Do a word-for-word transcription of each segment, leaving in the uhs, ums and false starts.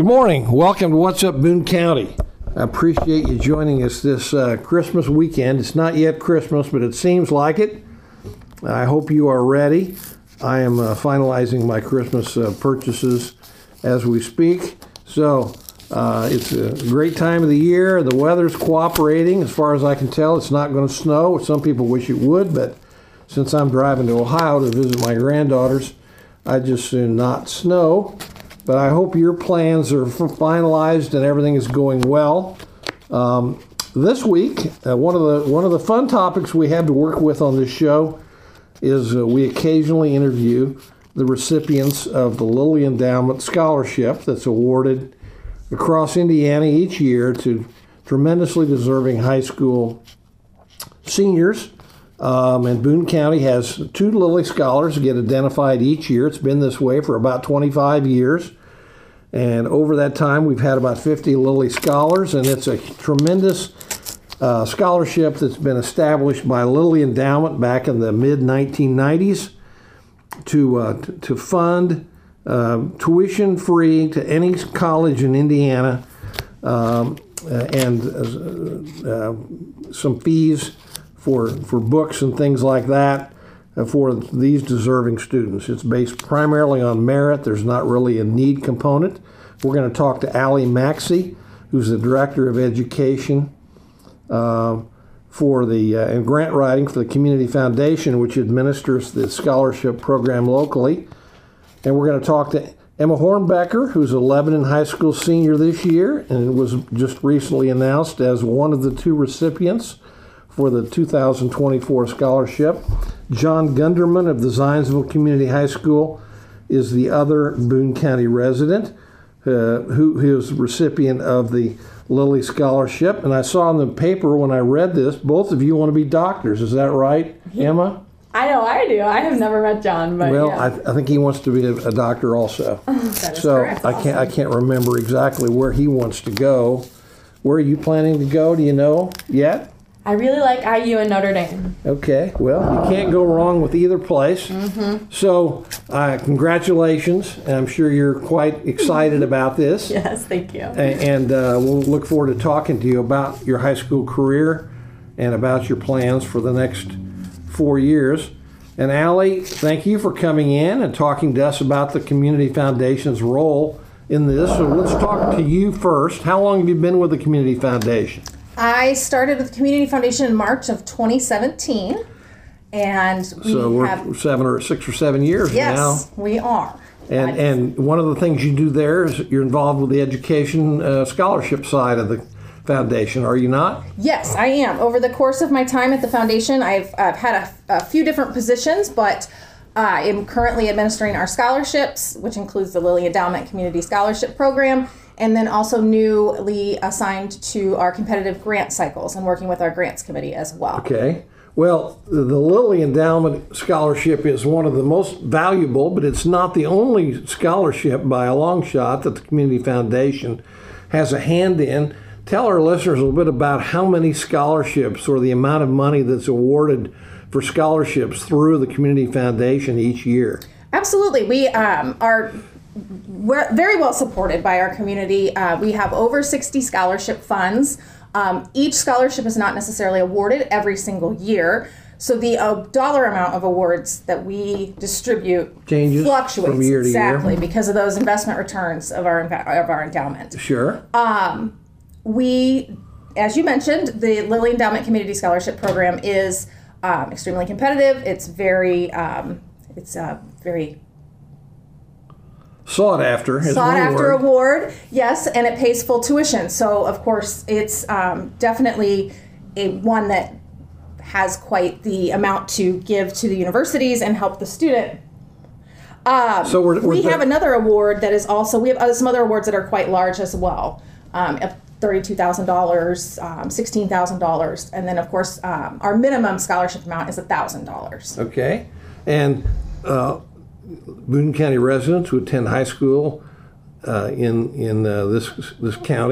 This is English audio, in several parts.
Good morning. Welcome to What's Up Boone County. I appreciate you joining us this uh, Christmas weekend. It's not yet Christmas, but it seems like it. I hope you are ready. I am uh, finalizing my Christmas uh, purchases as we speak. So uh, it's a great time of the year. The weather's cooperating. As far as I can tell, it's not going to snow. Some people wish it would, but since I'm driving to Ohio to visit my granddaughters, I'd just soon not snow. But I hope your plans are finalized and everything is going well. Um, this week, uh, one of the one of the fun topics we have to work with on this show is uh, we occasionally interview the recipients of the Lilly Endowment Scholarship that's awarded across Indiana each year to tremendously deserving high school seniors. Um, and Boone County has two Lilly Scholars get identified each year. It's been this way for about twenty-five years. And over that time, we've had about fifty Lilly Scholars, and it's a tremendous uh, scholarship that's been established by Lilly Endowment back in the mid nineteen nineties to, uh, t- to fund uh, tuition free to any college in Indiana um, and uh, uh, some fees for for books and things like that uh, for these deserving students. It's based primarily on merit. There's not really a need component. We're going to talk to Allie Maxey, who's the Director of Education uh, for the uh, and grant writing for the Community Foundation, which administers the scholarship program locally. And we're going to talk to Emma Hornbecker, who's a Lebanon High School senior this year and was just recently announced as one of the two recipients for the two thousand twenty-four scholarship. John Gunderman of the Zionsville Community High School is the other Boone County resident uh, who, who is recipient of the Lilly Scholarship. And I saw in the paper when I read this, both of you want to be doctors. Is that right, Emma? I know I do. I have never met John, but well, yeah. I, th- I think he wants to be a, a doctor also. That is so correct. I can't I can't remember exactly where he wants to go. Where are you planning to go? Do you know yet? I really like I U and Notre Dame. Okay, well, you can't go wrong with either place. Mm-hmm. So, uh, congratulations. I'm sure you're quite excited about this. Yes, thank you. And, and uh, we'll look forward to talking to you about your high school career and about your plans for the next four years. And Allie, thank you for coming in and talking to us about the Community Foundation's role in this. So let's talk to you first. How long have you been with the Community Foundation? I started with the Community Foundation in March of twenty seventeen, and we so we're have seven or six or seven years yes, now. Yes, we are. And and one of the things you do there is you're involved with the education uh, scholarship side of the foundation, are you not? Yes, I am. Over the course of my time at the foundation, I've, I've had a, a few different positions, but I am currently administering our scholarships, which includes the Lilly Endowment Community Scholarship Program, and then also newly assigned to our competitive grant cycles and working with our grants committee as well. Okay. Well, the Lilly Endowment Scholarship is one of the most valuable, but it's not the only scholarship by a long shot that the Community Foundation has a hand in. Tell our listeners a little bit about how many scholarships or the amount of money that's awarded for scholarships through the Community Foundation each year. Absolutely. We um, are we're very well supported by our community. Uh, we have over sixty scholarship funds. Um, each scholarship is not necessarily awarded every single year. So the uh, dollar amount of awards that we distribute changes fluctuates from year to exactly year. because of those investment returns of our of our endowment. Sure. Um, we, as you mentioned, the Lilly Endowment Community Scholarship Program is um, extremely competitive. It's very, um, it's uh, very sought after. Is sought one after word. award, yes, and it pays full tuition. So of course, it's um, definitely a one that has quite the amount to give to the universities and help the student. Um, so we're, we're we there. have another award that is also, we have uh, some other awards that are quite large as well. Um, thirty-two thousand dollars, um, sixteen thousand dollars, and then of course um, our minimum scholarship amount is one thousand dollars. Okay. And uh, Boone County residents who attend high school uh, in in uh, this this county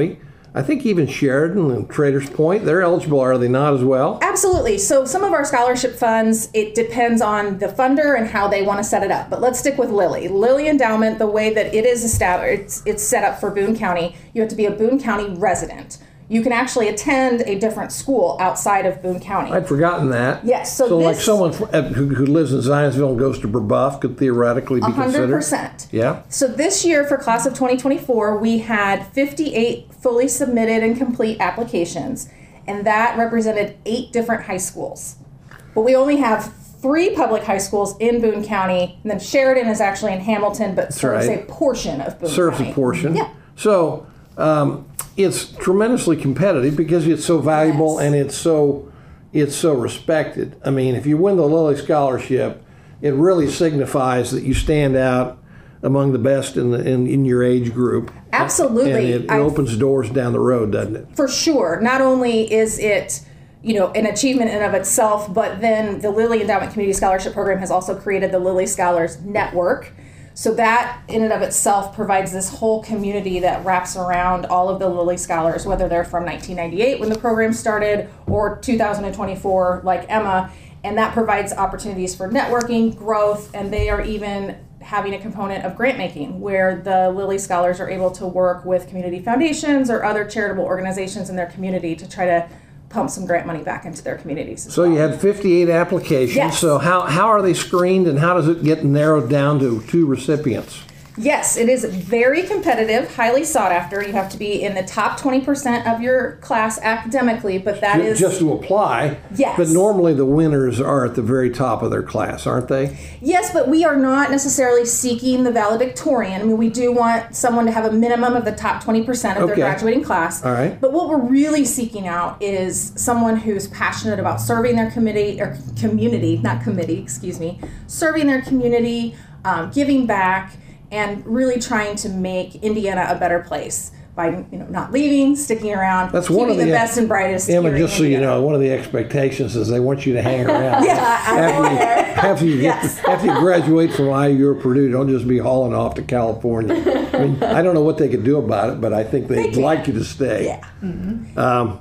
I think even Sheridan and Traders Point, they're eligible, are they not, as well? Absolutely. So some of our scholarship funds, it depends on the funder and how they want to set it up. But let's stick with Lilly. Lilly Endowment, the way that it is established, it's, it's set up for Boone County, you have to be a Boone County resident. You can actually attend a different school outside of Boone County. I'd forgotten that. Yes. So, So like this, someone fr- uh, who, who lives in Zionsville and goes to Brebeuf could theoretically be one hundred considered? percent. Yeah. So this year for class of twenty twenty-four, we had fifty-eight fully submitted and complete applications, and that represented eight different high schools. But we only have three public high schools in Boone County, and then Sheridan is actually in Hamilton, but serves right. a portion of Boone Serves County. a portion. Yeah. So um, it's tremendously competitive because it's so valuable Yes. and it's so it's so respected. I mean, if you win the Lilly Scholarship, it really signifies that you stand out among the best in the in, in your age group. Absolutely. And it, it I've- opens doors down the road, doesn't it? For sure. Not only is it, you know, an achievement in and of itself, but then the Lilly Endowment Community Scholarship Program has also created the Lilly Scholars Network. So that in and of itself provides this whole community that wraps around all of the Lilly Scholars, whether they're from nineteen ninety-eight when the program started or two thousand twenty-four like Emma. And that provides opportunities for networking, growth, and they are even having a component of grant making where the Lilly Scholars are able to work with community foundations or other charitable organizations in their community to try to pump some grant money back into their communities. as So well. you had fifty-eight applications. Yes. So how, how are they screened and how does it get narrowed down to two recipients? Yes, it is very competitive, highly sought after. You have to be in the top twenty percent of your class academically, but that Ju- is Just to apply. Yes. But normally the winners are at the very top of their class, aren't they? yes, but we are not necessarily seeking the valedictorian. I mean, we do want someone to have a minimum of the top twenty percent of Okay. their graduating class. All right. But what we're really seeking out is someone who's passionate about serving their committee or community, not committee, excuse me, serving their community, um, giving back, and really trying to make Indiana a better place by, you know, not leaving, sticking around, That's keeping one of the, the- best and brightest. Emma, here in just so you Indiana. know, one of the expectations is they want you to hang around. Yeah, I'm after, you, aware. after, you get, Yes. after you graduate from I U or Purdue, don't just be hauling off to California. I mean, I don't know what they could do about it, but I think they'd can. like you to stay. Yeah.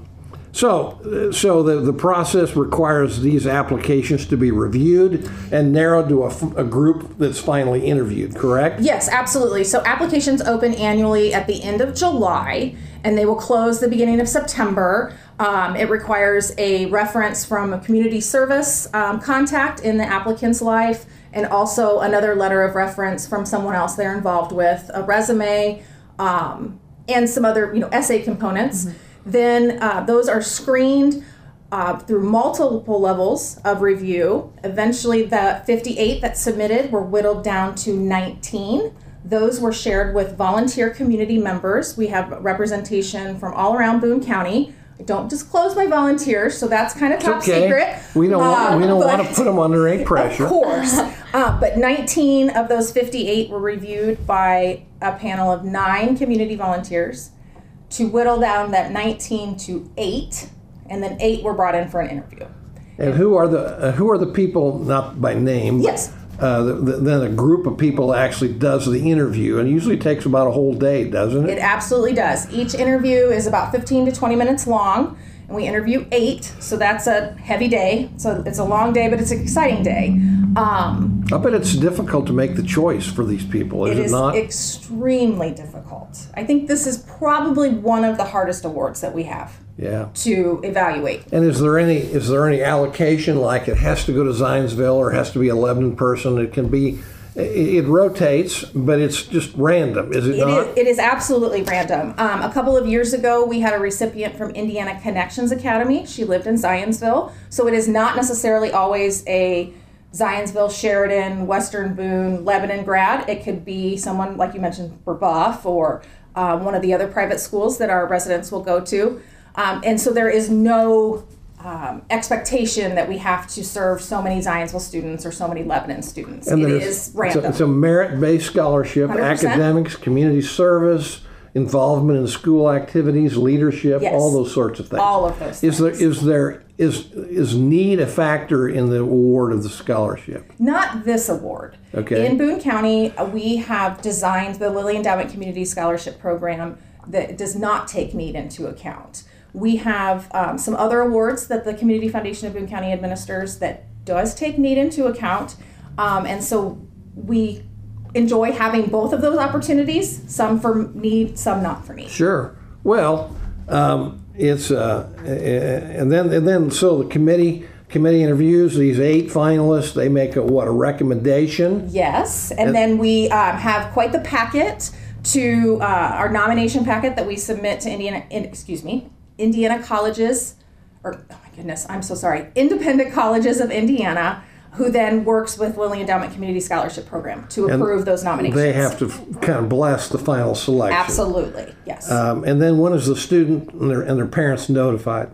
So, so the, the process requires these applications to be reviewed and narrowed to a, f- a group that's finally interviewed, correct? Yes, absolutely. So applications open annually at the end of July, and they will close the beginning of September. Um, it requires a reference from a community service um, contact in the applicant's life, and also another letter of reference from someone else they're involved with, a resume, um, and some other, you know, essay components. Then uh, those are screened uh, through multiple levels of review. Eventually, the fifty-eight that submitted were whittled down to nineteen. Those were shared with volunteer community members. We have representation from all around Boone County. I don't disclose my volunteers, so that's kind of top Okay. secret. We don't, want, Uh, we don't want but- to put them under any pressure. Of course. uh, but nineteen of those fifty-eight were reviewed by a panel of nine community volunteers to whittle down that nineteen to eight, and then eight were brought in for an interview. And who are the uh, who are the people, not by name, but, Yes. uh, the, the, then a group of people actually does the interview, and it usually takes about a whole day, doesn't it? It absolutely does. Each interview is about fifteen to twenty minutes long, and we interview eight, so that's a heavy day. So it's a long day, but it's an exciting day. Um, I bet it's difficult to make the choice for these people, is It it, is not? extremely difficult. I think this is probably one of the hardest awards that we have Yeah. to evaluate. And is there any is there any allocation, like it has to go to Zionsville or it has to be a Lebanon person? It can be, it, it rotates, but it's just random, is it, It not? is, it is absolutely random. Um, a couple of years ago, we had a recipient from Indiana Connections Academy. She lived in Zionsville. So it is not necessarily always a Zionsville, Sheridan, Western Boone, Lebanon grad. It could be someone, like you mentioned, Brebeuf, or um, one of the other private schools that our residents will go to. Um, and so there is no um, expectation that we have to serve so many Zionsville students or so many Lebanon students. And It there's- is it's a- random. It's a, merit-based scholarship, one hundred percent. academics, community service, involvement in school activities, leadership, Yes. all those sorts of things. All of those Is there things. is there is is need a factor in the award of the scholarship? Not this award. Okay. In Boone County, uh, we have designed the Lilly Endowment Community Scholarship Program that does not take need into account. We have um, some other awards that the Community Foundation of Boone County administers that does take need into account. Um, and so we enjoy having both of those opportunities, some for need, some not for need. Sure. Well, um, it's uh, and then and then so the committee committee interviews these eight finalists. They make a what a recommendation. Yes, and, and then we um, have quite the packet to uh, our nomination packet that we submit to Indiana. In, excuse me, Indiana colleges, or oh my goodness, I'm so sorry, Independent Colleges of Indiana, who then works with Lilly Endowment Community Scholarship Program to approve and those nominations. They have to kind of bless the final selection. Absolutely, yes. Um, and then when is the student and their, and their parents notified?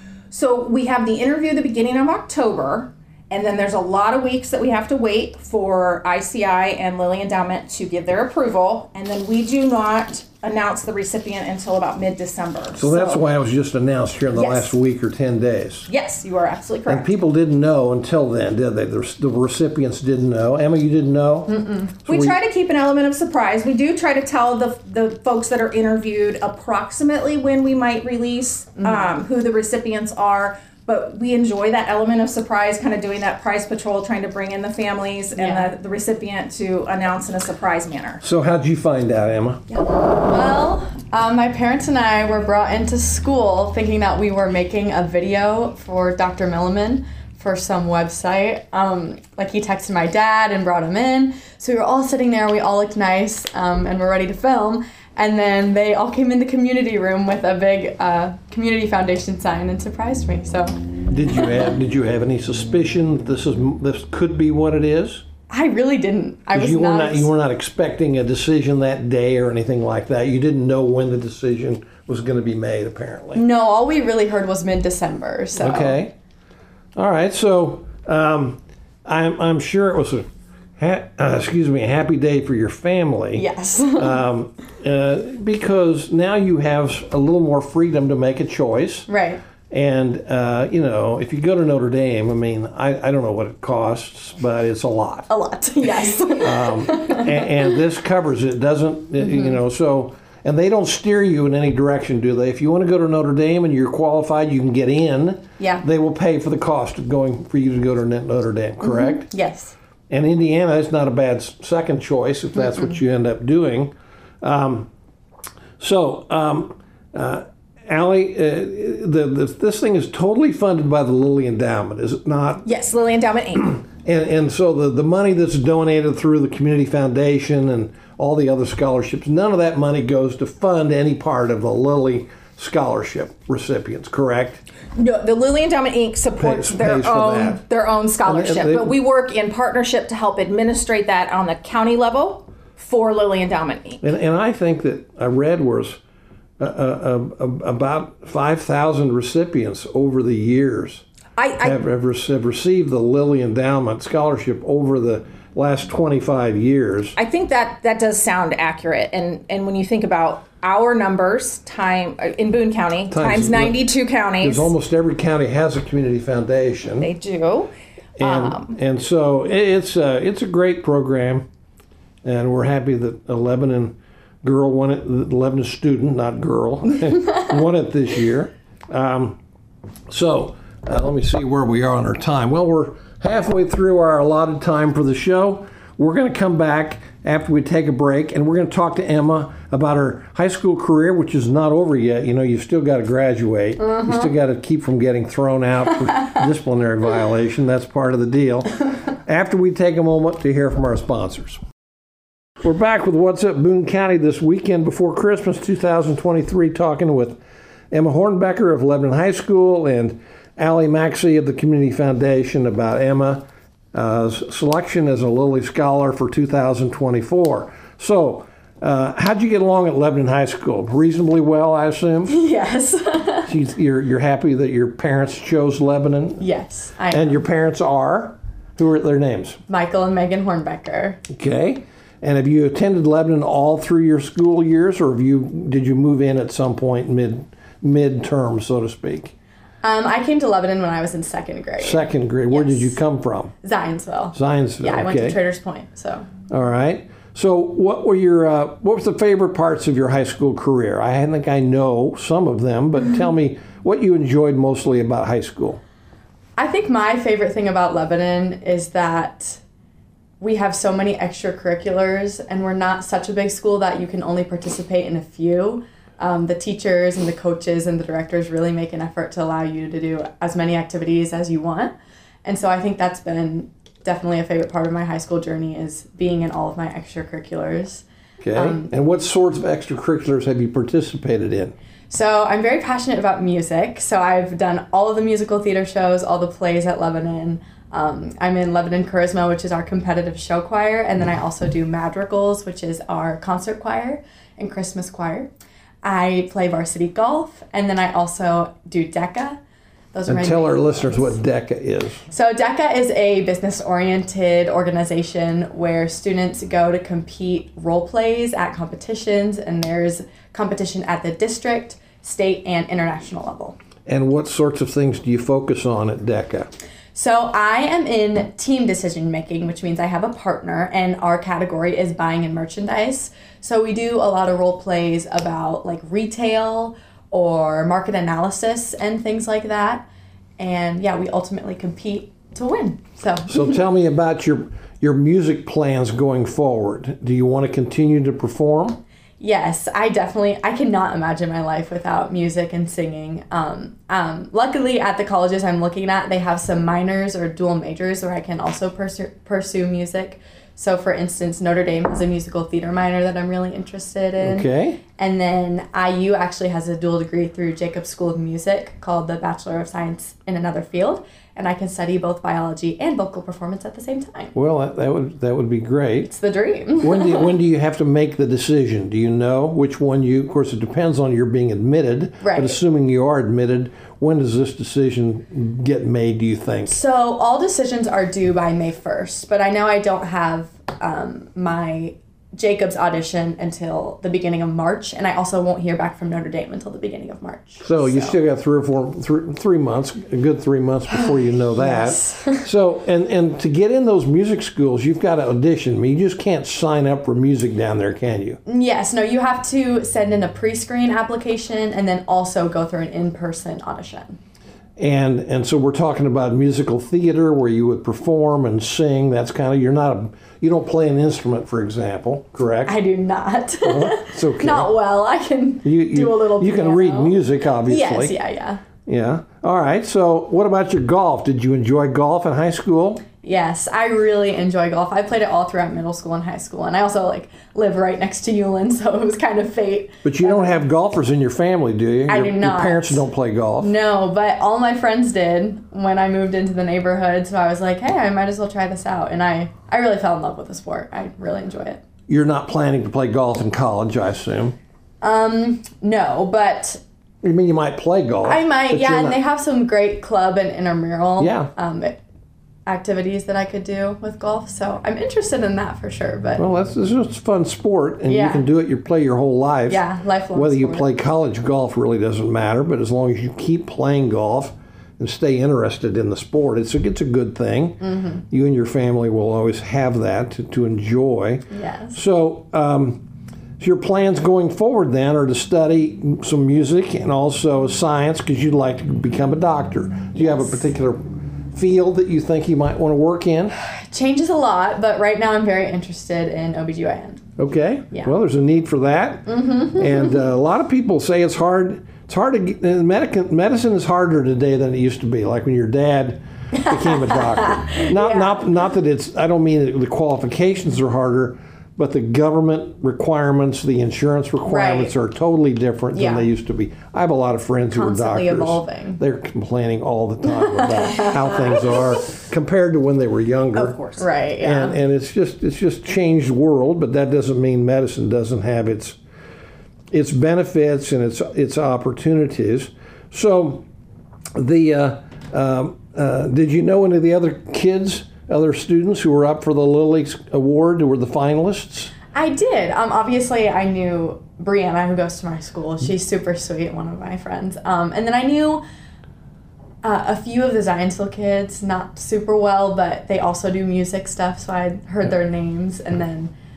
So we have the interview the beginning of October, and then there's a lot of weeks that we have to wait for I C I and Lilly Endowment to give their approval, and then we do not announce the recipient until about mid-December. So that's why it was just announced here in the Yes. last week or ten days. Yes, you are absolutely correct. And people didn't know until then, did they? The, the recipients didn't know. Emma, you didn't know? Mm-mm. So we, we try to keep an element of surprise. We do try to tell the the folks that are interviewed approximately when we might release mm-hmm. um, who the recipients are. But we enjoy that element of surprise, kind of doing that prize patrol, trying to bring in the families and yeah. the, the recipient to announce in a surprise manner. So how'd you find out, Emma? Yeah. Well, um, my parents and I were brought into school thinking that we were making a video for Doctor Milliman for some website. Um, like he texted my dad and brought him in. So we were all sitting there, we all looked nice, um, and we're ready to film. And then they all came in the community room with a big uh, community foundation sign and surprised me. So, Did you have Did you have any suspicion that this is this could be what it is? I really didn't. I was you were not. not you were not expecting a decision that day or anything like that. You didn't know when the decision was going to be made, apparently. No, all we really heard was mid-December. So Okay. All right. So um, I'm I'm sure it was a ha- uh, excuse me a happy day for your family. yes. um, uh, because now you have a little more freedom to make a choice. Right. And, uh, you know, if you go to Notre Dame, I mean, I, I don't know what it costs, but it's a lot. A lot, yes. um, and, and this covers it, doesn't, mm-hmm. you know, so, and they don't steer you in any direction, do they? If you want to go to Notre Dame and you're qualified, you can get in. Yeah. They will pay for the cost of going, for you to go to Notre Dame, correct? Mm-hmm. Yes. And Indiana is not a bad second choice if that's mm-hmm. what you end up doing. Um, so, um, uh, Allie, uh, the, the, this thing is totally funded by the Lilly Endowment, is it not? Yes, Lilly Endowment Incorporated. and, and so the, the money that's donated through the Community Foundation and all the other scholarships, none of that money goes to fund any part of the Lilly scholarship recipients, correct? No, the Lilly Endowment Incorporated supports Pays- their pays for own that. their own scholarship, And they- but we work in partnership to help administrate that on the county level for Lilly Endowment Incorporated. And, and I think that I read was uh, uh, uh, about five thousand recipients over the years I, I have, have, rec- have received the Lilly Endowment scholarship over the last twenty-five years. I think that that does sound accurate, and and when you think about our numbers, time in Boone County Times- times ninety-two counties, Because almost every county has a community foundation. they do. And, Um, and so it- it's a, it's a great program, and we're happy that a Lebanon girl won it, the Lebanon student, not girl, won it this year. Um, so uh, let me see where we are on our time. Well, we're halfway through our allotted time for the show. We're going to come back after we take a break, and we're going to talk to Emma about her high school career, which is not over yet. You know, you've still got to graduate. Uh-huh. You still got to keep from getting thrown out for disciplinary violation. That's part of the deal. After we take a moment to hear from our sponsors. We're back with What's Up Boone County this weekend before Christmas two thousand twenty-three, talking with Emma Hornbecker of Lebanon High School and Allie Maxey of the Community Foundation about Emma Uh, selection as a Lilly Scholar for two thousand twenty-four. So, uh, how'd you get along at Lebanon High School? Reasonably well, I assume? Yes. She's, you're, you're happy that your parents chose Lebanon? Yes. I And am. your parents are? Who are their names? Michael and Megan Hornbecker. Okay. And have you attended Lebanon all through your school years, or have you did you move in at some point mid mid-term, so to speak? Um, I came to Lebanon when I was in second grade. Second grade. Where did Yes. you come from? Zionsville. Zionsville. Yeah, I went okay. to Traders Point. So. All right. So, what were your uh, what was the favorite parts of your high school career? I think I know some of them, but tell me what you enjoyed mostly about high school. I think my favorite thing about Lebanon is that we have so many extracurriculars, and we're not such a big school that you can only participate in a few. Um, the teachers and the coaches and the directors really make an effort to allow you to do as many activities as you want. And so I think that's been definitely a favorite part of my high school journey, is being in all of my extracurriculars. Okay. Um, and what sorts of extracurriculars have you participated in? So I'm very passionate about music. So I've done all of the musical theater shows, all the plays at Lebanon. Um, I'm in Lebanon Charisma, which is our competitive show choir. And then I also do Madrigals, which is our concert choir, and Christmas choir. I play varsity golf. And then I also do DECA. Those are And my tell main our listeners ones. what DECA is. So DECA is a business-oriented organization where students go to compete role plays at competitions, and there's competition at the district, state, and international level. And what sorts of things do you focus on at DECA? So I am in team decision making, which means I have a partner, and our category is buying and merchandise. So we do a lot of role plays about like retail or market analysis and things like that. And yeah, we ultimately compete to win. So So tell me about your your music plans going forward. Do you want to continue to perform? yes, I definitely, I cannot imagine my life without music and singing. Um, um, luckily at the colleges I'm looking at, they have some minors or dual majors where I can also pursue, pursue music. So for instance, Notre Dame has a musical theater minor that I'm really interested in. Okay. And then I U actually has a dual degree through Jacobs School of Music called the Bachelor of Science in Another Field. And I can study both biology and vocal performance at the same time. Well, that, that would that would be great. It's the dream. When do you, when do you have to make the decision? Do you know which one you? Of course, it depends on your being admitted. Right. But assuming you are admitted, when does this decision get made? Do you think? So all decisions are due by May first, but I know I don't have um, my Jacobs audition until the beginning of March, and I also won't hear back from Notre Dame until the beginning of March. So you still got three or four, three, three months, a good three months before you know that. Yes. So, and, and to get in those music schools, you've got to audition. I mean, you just can't sign up for music down there, can you? Yes, no, you have to send in a pre-screen application and then also go through an in-person audition. And and so we're talking about musical theater where you would perform and sing. That's kind of, you're not a, you don't play an instrument, for example, correct? I do not. It's okay. Not well. I can You, you, do a little You piano. can read music, obviously. Yes, yeah, yeah. Yeah. All right. So what about your golf? Did you enjoy golf in high school? Yes, I really enjoy golf. I played it all throughout middle school and high school, and I also like live right next to Ulen, so it was kind of fate. But you don't have golfers in your family, do you? I your, do not. Your parents don't play golf. No, but all my friends did when I moved into the neighborhood, so I was like, hey, I might as well try this out. And I, I really fell in love with the sport. I really enjoy it. You're not planning to play golf in college, I assume. Um, no, but I mean, you might play golf. I might, but yeah, you're and not- they have some great club and intramural Yeah. um, activities that I could do with golf, so I'm interested in that for sure, but Well, that's it's just a fun sport, and you Yeah. can do it. You play your whole life. yeah, lifelong Whether you sport. play college golf really doesn't matter, but as long as you keep playing golf and stay interested in the sport, it's a, it's a good thing. Mm-hmm. You and your family will always have that to, to enjoy. Yes. So, um, so your plans going forward then are to study some music and also science because you'd like to become a doctor. Do you have a particular field that you think you might want to work in? Changes a lot, but right now I'm very interested in O B G Y N. Okay. Yeah. Well, there's a need for that, mm-hmm. and uh, a lot of people say it's hard. It's hard to get. uh, Medic- medicine is harder today than it used to be. Like when your dad became a doctor. Not Yeah. not not that it's. I don't mean that the qualifications are harder, but the government requirements, the insurance requirements Right. are totally different Yeah. than they used to be. I have a lot of friends who are Constantly doctors. evolving. They're complaining all the time about how things are compared to when they were younger. Of course. Right, yeah. And, and it's just it's just changed world, but that doesn't mean medicine doesn't have its its benefits and its its opportunities. So, the uh, um, uh, did you know any of the other kids, other students who were up for the Lilly Award, who were the finalists? I did. Um, obviously, I knew Brianna, who goes to my school. She's super sweet, one of my friends. Um, and then I knew uh, a few of the Zionsville kids, not super well, but they also do music stuff, so I heard their names. And then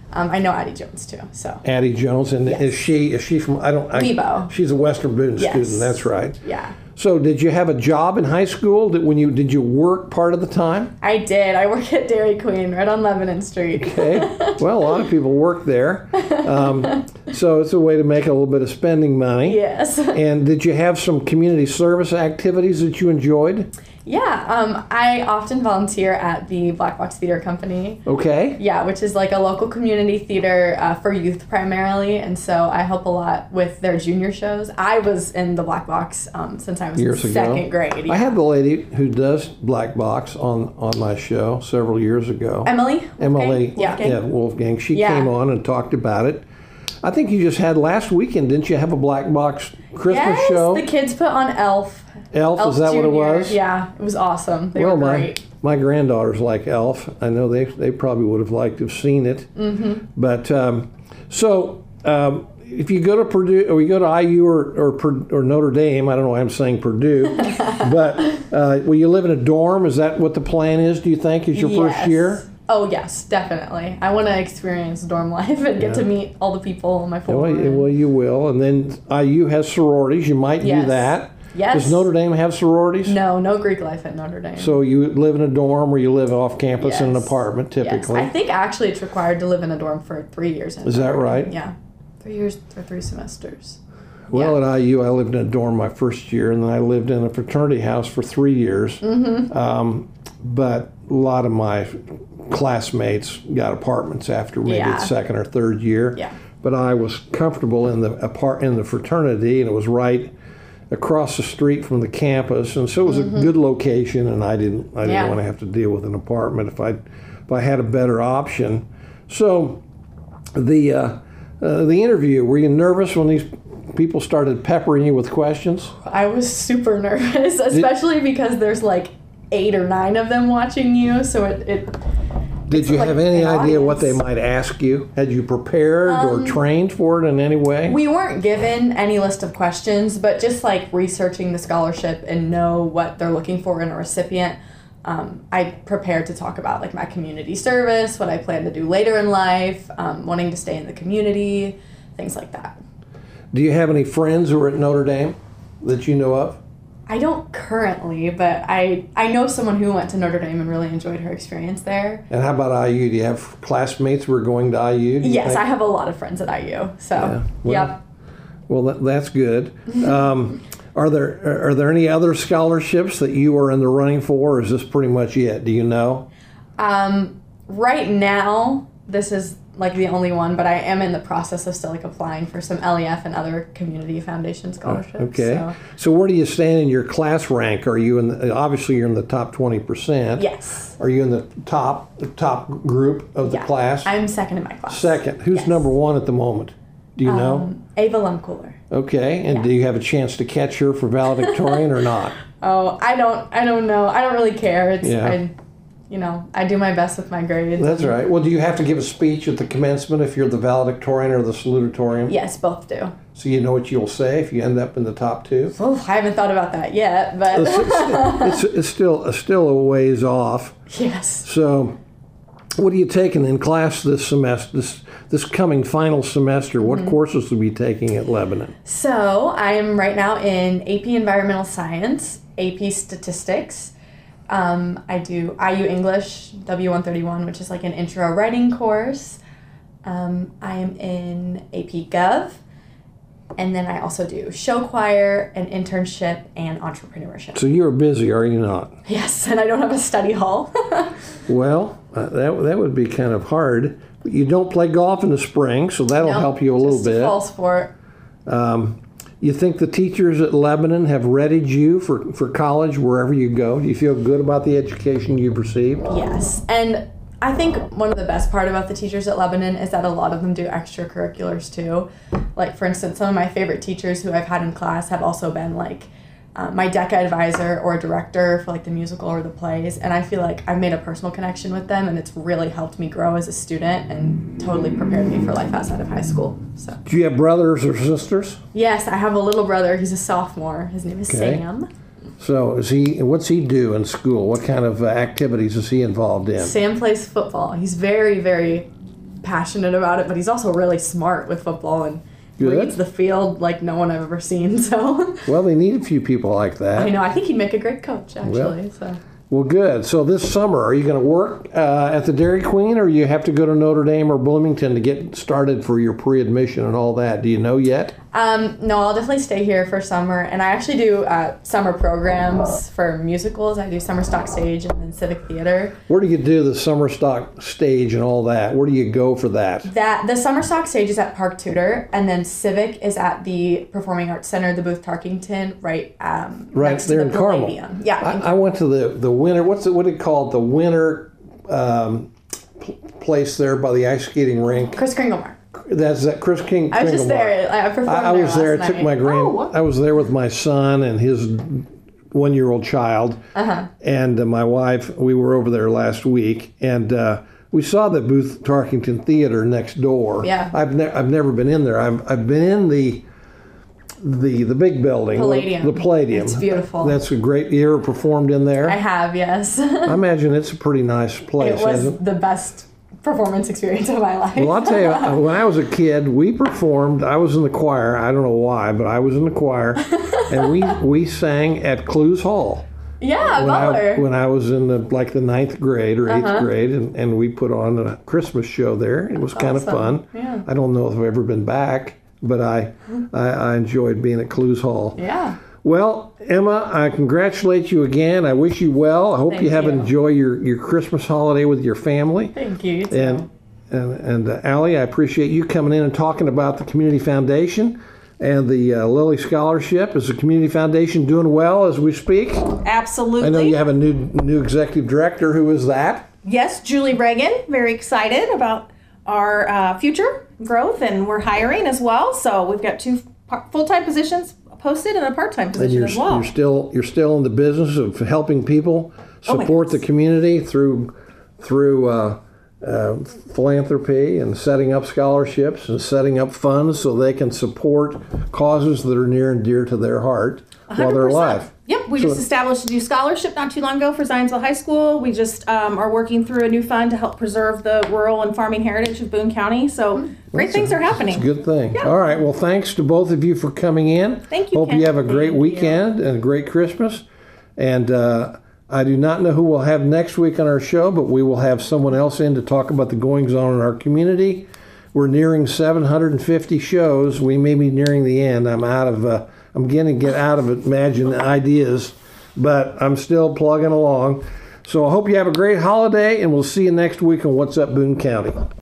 Um, I know Addie Jones too. So Addie Jones, and Yes. is she is she from I don't I, Lebo. She's a Western Boone Yes. student. That's right. yeah. So did you have a job in high school? Did when you did you work part of the time? I did. I work at Dairy Queen right on Lebanon Street. Okay. Well, a lot of people work there, um, so it's a way to make a little bit of spending money. Yes. And did you have some community service activities that you enjoyed? Yeah. Um, I often volunteer at the Black Box Theater Company. Okay. Yeah, which is like a local community theater uh, for youth primarily, and so I help a lot with their junior shows. I was in the Black Box um, since I was Years in ago. second grade. Yeah. I had the lady who does Black Box on, on my show several years ago. Emily. Emily, Yeah. yeah, Wolfgang. She Yeah. came on and talked about it. I think you just had last weekend, didn't you have a Black Box Christmas Yes, show? the kids put on Elf. Elf, Elf is that what it Junior. was? Yeah, it was awesome. They well, were my great. my granddaughters like Elf. I know they they probably would have liked to have seen it. Mm-hmm. But um, so um, if you go to Purdue or you go to I U or or, Pur- or Notre Dame, I don't know why I'm saying Purdue, but uh, will you live in a dorm? Is that what the plan is? Do you think is your Yes. first year? Oh yes, definitely. I want to experience dorm life and get to meet all the people in my Well, form. you- well, you will. And then I U has sororities. You might do Yes. that. Yes. Does Notre Dame have sororities? No, no Greek life at Notre Dame. So you live in a dorm or you live off campus in an Yes. apartment Yes. typically. I think actually it's required to live in a dorm for three years. in Is that Notre Dame. right? Yeah, three years or three semesters. Well, Yeah. at I U, I lived in a dorm my first year, and then I lived in a fraternity house for three years. Mm-hmm. Um, but a lot of my classmates got apartments after maybe Yeah. the second or third year. Yeah. But I was comfortable in the apart in the fraternity, and it was right across the street from the campus, and so it was a good location. And I didn't I didn't Mm-hmm. Yeah. want to have to deal with an apartment if I if I had a better option. So the uh, uh, the interview, were you nervous when these people started peppering you with questions? I was super nervous, especially because there's like eight or nine of them watching you. So it, it Did you like have any an idea what they audience. might ask you? Had you prepared or trained for it in any way? we weren't given any list of questions, but just like researching the scholarship and know what they're looking for in a recipient. Um, I prepared to talk about like my community service, what I plan to do later in life, um, wanting to stay in the community, things like that. Do you have any friends who are at Notre Dame that you know of? I don't currently, but I I know someone who went to Notre Dame and really enjoyed her experience there. And how about I U? Do you have classmates who are going to I U? do you Yes, think? I have a lot of friends at I U. So, Yeah, well, yep. Well, that, that's good. Um, are there are there any other scholarships that you are in the running for, or is this pretty much it? Do you know? Um, right now, this is like the only one, but I am in the process of still like applying for some L E F and other community foundation scholarships. Okay. So. So where do you stand in your class rank? Are you in? The, obviously, you're in the top twenty percent. Yes. Are you in the top the top group of the Yeah. class? I'm second in my class. Second. Who's Yes. number one at the moment? Do you know? Um, Ava Lumcooler. Okay. And do you have a chance to catch her for valedictorian or not? Oh, I don't. I don't know. I don't really care. It's. Yeah. I, you know, I do my best with my grades. That's right. Well, do you have to give a speech at the commencement if you're the valedictorian or the salutatorian? Yes, both do. So you know what you'll say if you end up in the top two? Oh, I haven't thought about that yet, but It's, it's, it's, it's still it's still a ways off. yes. So, what are you taking in class this semester? This this coming final semester? What Mm-hmm. courses will you be taking at Lebanon? So I'm right now in A P Environmental Science, A P Statistics. Um, I do I U English, W one thirty-one, which is like an intro writing course. Um, I am in A P Gov. And then I also do show choir, an internship, and entrepreneurship. So you're busy, are you not? Yes, and I don't have a study hall. Well, uh, that that would be kind of hard. You don't play golf in the spring, so that'll No, help you a little just a bit. fall sport. You think the teachers at Lebanon have readied you for, for college wherever you go? Do you feel good about the education you've received? Yes, and I think one of the best part about the teachers at Lebanon is that a lot of them do extracurriculars too. Like, for instance, some of my favorite teachers who I've had in class have also been like uh, my DECA advisor or director for like the musical or the plays, and I feel like I've made a personal connection with them, and it's really helped me grow as a student and totally prepared me for life outside of high school. So Do you have brothers or sisters? yes, I have a little brother. He's a sophomore. His name is Okay. Sam. So is he? What's he do in school? What kind of uh, activities is he involved in? Sam plays football. He's very, very passionate about it, but he's also really smart with football and Good. reads the field like no one I've ever seen. So Well, they need a few people like that. I know I think he'd make a great coach actually. Well, so. Well, good. So this summer, are you going to work uh, at the Dairy Queen, or you have to go to Notre Dame or Bloomington to get started for your pre-admission and all that? Do you know yet? Um, no, I'll definitely stay here for summer, and I actually do uh, summer programs for musicals. I do Summer Stock Stage and then Civic Theater. Where do you do the summer stock stage and all that? Where do you go for that? That the Summer Stock Stage is at Park Tudor, and then Civic is at the Performing Arts Center, the Booth Tarkington, right um, Right next there to in the Carmel. Palladium. Yeah, in I, I went to the the winter. What's it? What do you call it? The winter um, pl- place there by the ice skating rink. Chris Kringlemark. That's that Chris King. I was just Kringlemark. there. I performed I, I there was there. I last took night. my grand. Oh, wow. I was there with my son and his one-year-old child, Uh-huh. and uh, my wife. We were over there last week, and uh, we saw the Booth Tarkington Theater next door. Yeah. I've never I've never been in there. I've I've been in the the the big building, Palladium. the Palladium. It's beautiful. That's a great. You ever performed in there? I have, yes. I imagine it's a pretty nice place, It was isn't it? the best performance experience of my life. Well, I'll tell you, when I was a kid, we performed. I was in the choir. I don't know why, but I was in the choir, and we we sang at Clues Hall yeah, when I, Butler. when I was in the like the ninth grade or eighth Uh-huh. grade, and, and we put on a Christmas show there. It was kind of Awesome. fun. Yeah. I don't know if I've ever been back, but I, I I enjoyed being at Clues Hall. Yeah. Well, Emma, I congratulate you again. I wish you well. I hope Thank you have you. enjoy your, your Christmas holiday with your family. Thank you. you too. And and, and uh, Allie, I appreciate you coming in and talking about the Community Foundation and the uh, Lilly Scholarship. Is the Community Foundation doing well as we speak? Absolutely. I know you have a new new executive director. Who is that? Yes, Julie Reagan. Very excited about our uh, future growth, and we're hiring as well. So we've got two par- full-time positions posted and a part-time And position you're as well. you're still you're still in the business of helping people Oh my support the goodness. community through through uh, uh, philanthropy and setting up scholarships and setting up funds so they can support causes that are near and dear to their heart while they're one hundred percent. alive. Yep, we So- just established a new scholarship not too long ago for Zionsville High School. We just um, are working through a new fund to help preserve the rural and farming heritage of Boone County. So great things are happening. It's a good thing. All right. Well, thanks to both of you for coming in. Thank you, Hope Ken. you have a great Thank you. weekend and a great Christmas. And uh, I do not know who we'll have next week on our show, but we will have someone else in to talk about the goings on in our community. We're nearing seven hundred fifty shows. We may be nearing the end. I'm out of. Uh, I'm getting to get out of imagine ideas, but I'm still plugging along. So I hope you have a great holiday, and we'll see you next week on What's Up Boone County.